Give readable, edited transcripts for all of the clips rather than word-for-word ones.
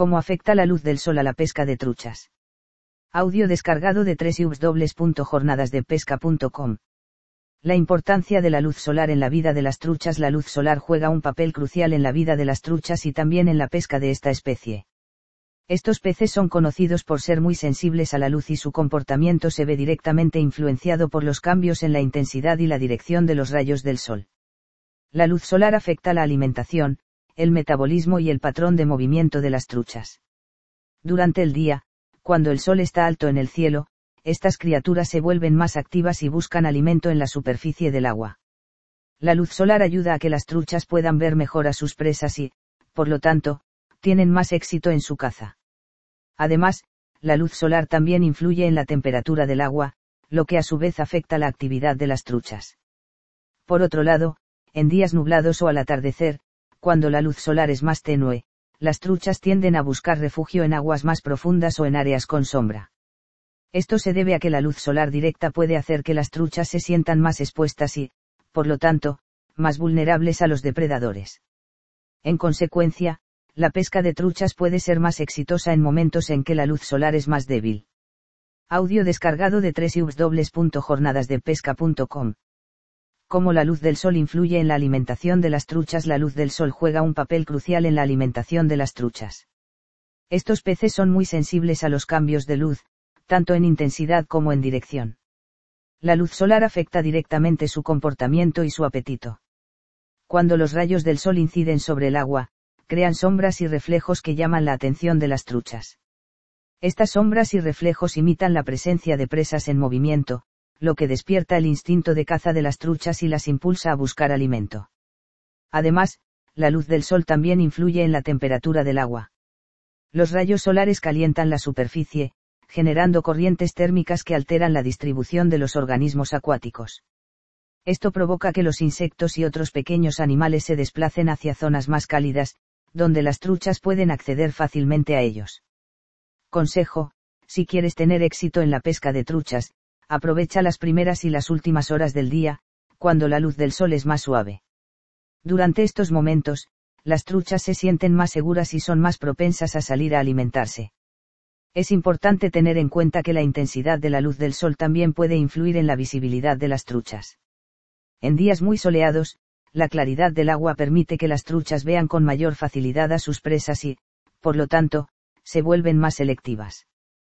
¿Cómo afecta la luz del sol a la pesca de truchas? Audio descargado de www.jornadasdepesca.com. La importancia de la luz solar en la vida de las truchas. La luz solar juega un papel crucial en la vida de las truchas y también en la pesca de esta especie. Estos peces son conocidos por ser muy sensibles a la luz y su comportamiento se ve directamente influenciado por los cambios en la intensidad y la dirección de los rayos del sol. La luz solar afecta la alimentación, el metabolismo y el patrón de movimiento de las truchas. Durante el día, cuando el sol está alto en el cielo, estas criaturas se vuelven más activas y buscan alimento en la superficie del agua. La luz solar ayuda a que las truchas puedan ver mejor a sus presas y, por lo tanto, tienen más éxito en su caza. Además, la luz solar también influye en la temperatura del agua, lo que a su vez afecta la actividad de las truchas. Por otro lado, en días nublados o al atardecer, cuando la luz solar es más tenue, las truchas tienden a buscar refugio en aguas más profundas o en áreas con sombra. Esto se debe a que la luz solar directa puede hacer que las truchas se sientan más expuestas y, por lo tanto, más vulnerables a los depredadores. En consecuencia, la pesca de truchas puede ser más exitosa en momentos en que la luz solar es más débil. Audio descargado de www.jornadasdepesca.com. ¿Cómo la luz del sol influye en la alimentación de las truchas? La luz del sol juega un papel crucial en la alimentación de las truchas. Estos peces son muy sensibles a los cambios de luz, tanto en intensidad como en dirección. La luz solar afecta directamente su comportamiento y su apetito. Cuando los rayos del sol inciden sobre el agua, crean sombras y reflejos que llaman la atención de las truchas. Estas sombras y reflejos imitan la presencia de presas en movimiento, lo que despierta el instinto de caza de las truchas y las impulsa a buscar alimento. Además, la luz del sol también influye en la temperatura del agua. Los rayos solares calientan la superficie, generando corrientes térmicas que alteran la distribución de los organismos acuáticos. Esto provoca que los insectos y otros pequeños animales se desplacen hacia zonas más cálidas, donde las truchas pueden acceder fácilmente a ellos. Consejo: si quieres tener éxito en la pesca de truchas, aprovecha las primeras y las últimas horas del día, cuando la luz del sol es más suave. Durante estos momentos, las truchas se sienten más seguras y son más propensas a salir a alimentarse. Es importante tener en cuenta que la intensidad de la luz del sol también puede influir en la visibilidad de las truchas. En días muy soleados, la claridad del agua permite que las truchas vean con mayor facilidad a sus presas y, por lo tanto, se vuelven más selectivas.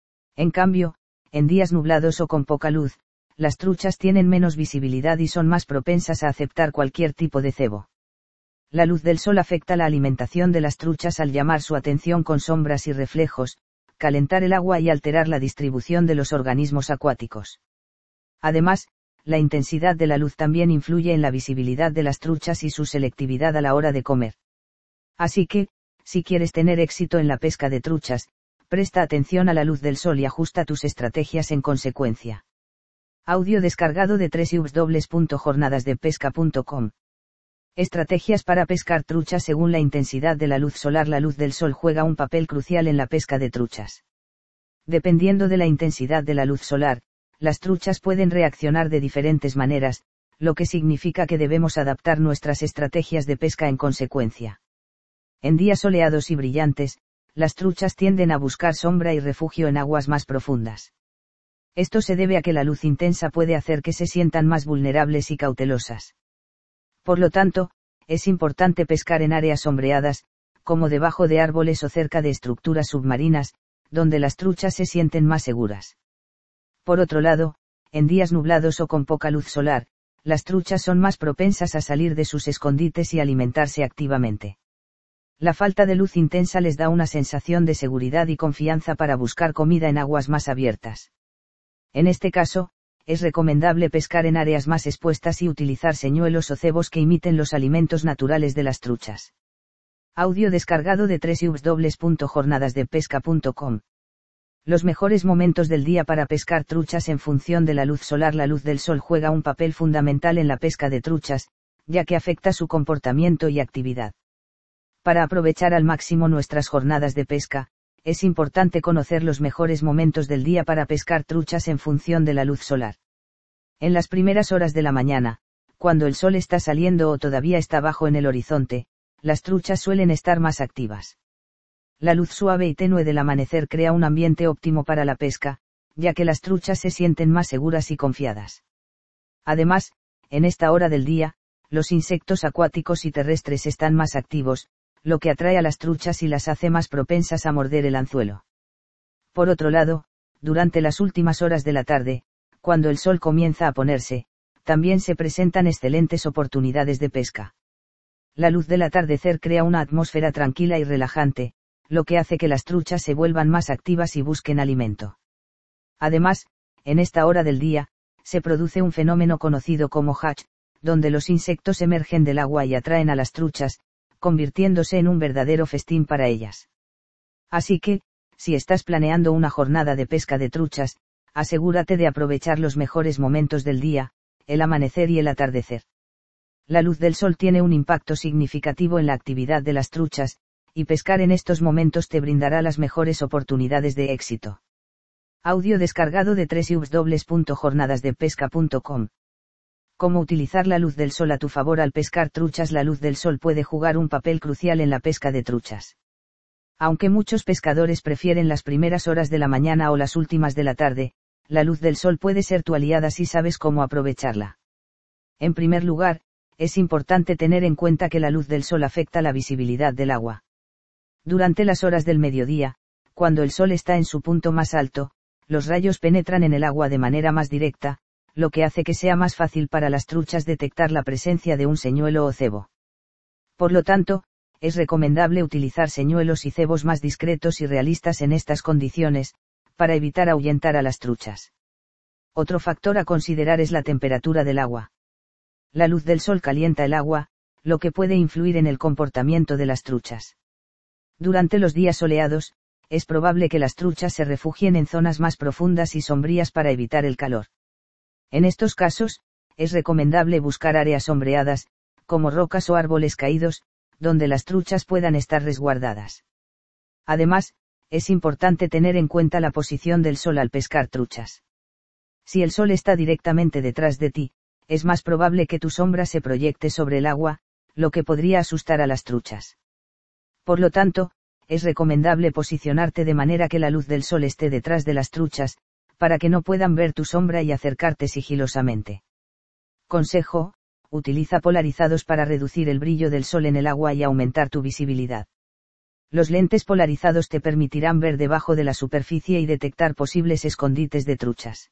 En cambio, en días nublados o con poca luz, las truchas tienen menos visibilidad y son más propensas a aceptar cualquier tipo de cebo. La luz del sol afecta la alimentación de las truchas al llamar su atención con sombras y reflejos, calentar el agua y alterar la distribución de los organismos acuáticos. Además, la intensidad de la luz también influye en la visibilidad de las truchas y su selectividad a la hora de comer. Así que, si quieres tener éxito en la pesca de truchas, presta atención a la luz del sol y ajusta tus estrategias en consecuencia. Audio descargado de www.jornadasdepesca.com. Estrategias para pescar truchas según la intensidad de la luz solar. La luz del sol juega un papel crucial en la pesca de truchas. Dependiendo de la intensidad de la luz solar, las truchas pueden reaccionar de diferentes maneras, lo que significa que debemos adaptar nuestras estrategias de pesca en consecuencia. En días soleados y brillantes, las truchas tienden a buscar sombra y refugio en aguas más profundas. Esto se debe a que la luz intensa puede hacer que se sientan más vulnerables y cautelosas. Por lo tanto, es importante pescar en áreas sombreadas, como debajo de árboles o cerca de estructuras submarinas, donde las truchas se sienten más seguras. Por otro lado, en días nublados o con poca luz solar, las truchas son más propensas a salir de sus escondites y alimentarse activamente. La falta de luz intensa les da una sensación de seguridad y confianza para buscar comida en aguas más abiertas. En este caso, es recomendable pescar en áreas más expuestas y utilizar señuelos o cebos que imiten los alimentos naturales de las truchas. Audio descargado de www.jornadasdepesca.com. Los mejores momentos del día para pescar truchas en función de la luz solar. La luz del sol juega un papel fundamental en la pesca de truchas, ya que afecta su comportamiento y actividad. Para aprovechar al máximo nuestras jornadas de pesca, es importante conocer los mejores momentos del día para pescar truchas en función de la luz solar. En las primeras horas de la mañana, cuando el sol está saliendo o todavía está bajo en el horizonte, las truchas suelen estar más activas. La luz suave y tenue del amanecer crea un ambiente óptimo para la pesca, ya que las truchas se sienten más seguras y confiadas. Además, en esta hora del día, los insectos acuáticos y terrestres están más activos, lo que atrae a las truchas y las hace más propensas a morder el anzuelo. Por otro lado, durante las últimas horas de la tarde, cuando el sol comienza a ponerse, también se presentan excelentes oportunidades de pesca. La luz del atardecer crea una atmósfera tranquila y relajante, lo que hace que las truchas se vuelvan más activas y busquen alimento. Además, en esta hora del día, se produce un fenómeno conocido como hatch, donde los insectos emergen del agua y atraen a las truchas, convirtiéndose en un verdadero festín para ellas. Así que, si estás planeando una jornada de pesca de truchas, asegúrate de aprovechar los mejores momentos del día, el amanecer y el atardecer. La luz del sol tiene un impacto significativo en la actividad de las truchas, y pescar en estos momentos te brindará las mejores oportunidades de éxito. Audio descargado de www.jornadasdepesca.com. ¿Cómo utilizar la luz del sol a tu favor al pescar truchas? La luz del sol puede jugar un papel crucial en la pesca de truchas. Aunque muchos pescadores prefieren las primeras horas de la mañana o las últimas de la tarde, la luz del sol puede ser tu aliada si sabes cómo aprovecharla. En primer lugar, es importante tener en cuenta que la luz del sol afecta la visibilidad del agua. Durante las horas del mediodía, cuando el sol está en su punto más alto, los rayos penetran en el agua de manera más directa, lo que hace que sea más fácil para las truchas detectar la presencia de un señuelo o cebo. Por lo tanto, es recomendable utilizar señuelos y cebos más discretos y realistas en estas condiciones, para evitar ahuyentar a las truchas. Otro factor a considerar es la temperatura del agua. La luz del sol calienta el agua, lo que puede influir en el comportamiento de las truchas. Durante los días soleados, es probable que las truchas se refugien en zonas más profundas y sombrías para evitar el calor. En estos casos, es recomendable buscar áreas sombreadas, como rocas o árboles caídos, donde las truchas puedan estar resguardadas. Además, es importante tener en cuenta la posición del sol al pescar truchas. Si el sol está directamente detrás de ti, es más probable que tu sombra se proyecte sobre el agua, lo que podría asustar a las truchas. Por lo tanto, es recomendable posicionarte de manera que la luz del sol esté detrás de las truchas, para que no puedan ver tu sombra y acercarte sigilosamente. Consejo: utiliza polarizados para reducir el brillo del sol en el agua y aumentar tu visibilidad. Los lentes polarizados te permitirán ver debajo de la superficie y detectar posibles escondites de truchas.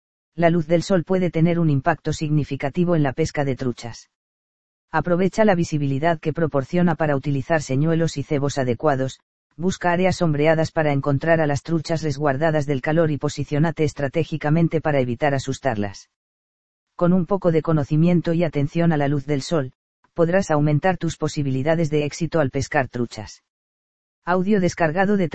La luz del sol puede tener un impacto significativo en la pesca de truchas. Aprovecha la visibilidad que proporciona para utilizar señuelos y cebos adecuados, busca áreas sombreadas para encontrar a las truchas resguardadas del calor y posiciónate estratégicamente para evitar asustarlas. Con un poco de conocimiento y atención a la luz del sol, podrás aumentar tus posibilidades de éxito al pescar truchas. Audio descargado de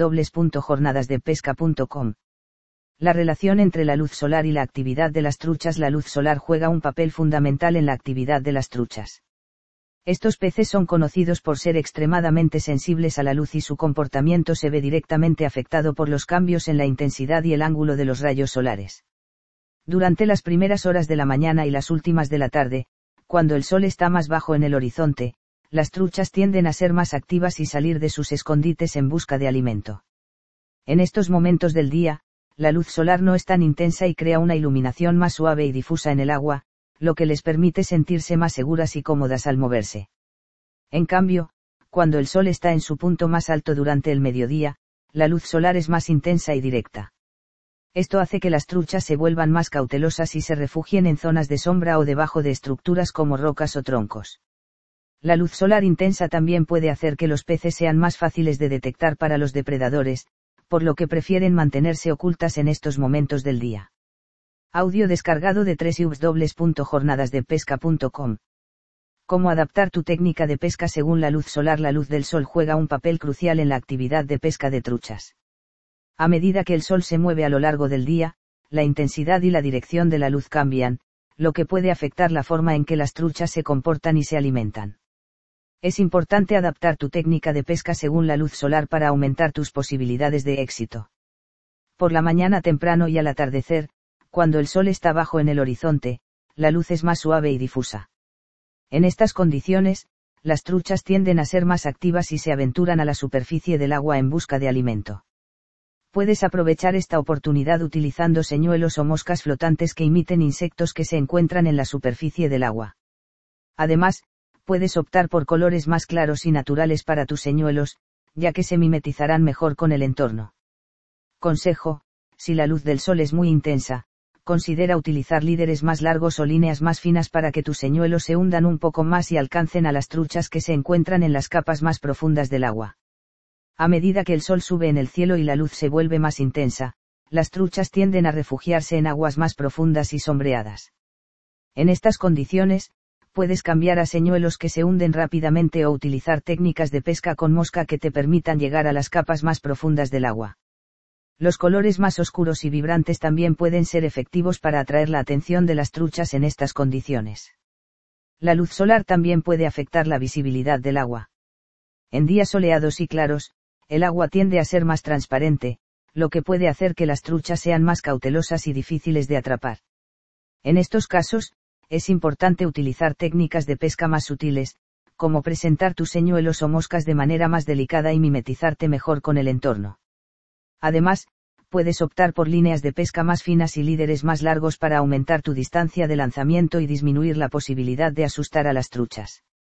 www.jornadasdepesca.com. La relación entre la luz solar y la actividad de las truchas. La luz solar juega un papel fundamental en la actividad de las truchas. Estos peces son conocidos por ser extremadamente sensibles a la luz y su comportamiento se ve directamente afectado por los cambios en la intensidad y el ángulo de los rayos solares. Durante las primeras horas de la mañana y las últimas de la tarde, cuando el sol está más bajo en el horizonte, las truchas tienden a ser más activas y salir de sus escondites en busca de alimento. En estos momentos del día, la luz solar no es tan intensa y crea una iluminación más suave y difusa en el agua, lo que les permite sentirse más seguras y cómodas al moverse. En cambio, cuando el sol está en su punto más alto durante el mediodía, la luz solar es más intensa y directa. Esto hace que las truchas se vuelvan más cautelosas y se refugien en zonas de sombra o debajo de estructuras como rocas o troncos. La luz solar intensa también puede hacer que los peces sean más fáciles de detectar para los depredadores, por lo que prefieren mantenerse ocultas en estos momentos del día. Audio descargado de www.jornadasdepesca.com. ¿Cómo adaptar tu técnica de pesca según la luz solar? La luz del sol juega un papel crucial en la actividad de pesca de truchas. A medida que el sol se mueve a lo largo del día, la intensidad y la dirección de la luz cambian, lo que puede afectar la forma en que las truchas se comportan y se alimentan. Es importante adaptar tu técnica de pesca según la luz solar para aumentar tus posibilidades de éxito. Por la mañana temprano y al atardecer, cuando el sol está bajo en el horizonte, la luz es más suave y difusa. En estas condiciones, las truchas tienden a ser más activas y se aventuran a la superficie del agua en busca de alimento. Puedes aprovechar esta oportunidad utilizando señuelos o moscas flotantes que imiten insectos que se encuentran en la superficie del agua. Además, puedes optar por colores más claros y naturales para tus señuelos, ya que se mimetizarán mejor con el entorno. Consejo: si la luz del sol es muy intensa, considera utilizar líderes más largos o líneas más finas para que tus señuelos se hundan un poco más y alcancen a las truchas que se encuentran en las capas más profundas del agua. A medida que el sol sube en el cielo y la luz se vuelve más intensa, las truchas tienden a refugiarse en aguas más profundas y sombreadas. En estas condiciones, puedes cambiar a señuelos que se hunden rápidamente o utilizar técnicas de pesca con mosca que te permitan llegar a las capas más profundas del agua. Los colores más oscuros y vibrantes también pueden ser efectivos para atraer la atención de las truchas en estas condiciones. La luz solar también puede afectar la visibilidad del agua. En días soleados y claros, el agua tiende a ser más transparente, lo que puede hacer que las truchas sean más cautelosas y difíciles de atrapar. En estos casos, es importante utilizar técnicas de pesca más sutiles, como presentar tus señuelos o moscas de manera más delicada y mimetizarte mejor con el entorno. Además, puedes optar por líneas de pesca más finas y líderes más largos para aumentar tu distancia de lanzamiento y disminuir la posibilidad de asustar a las truchas.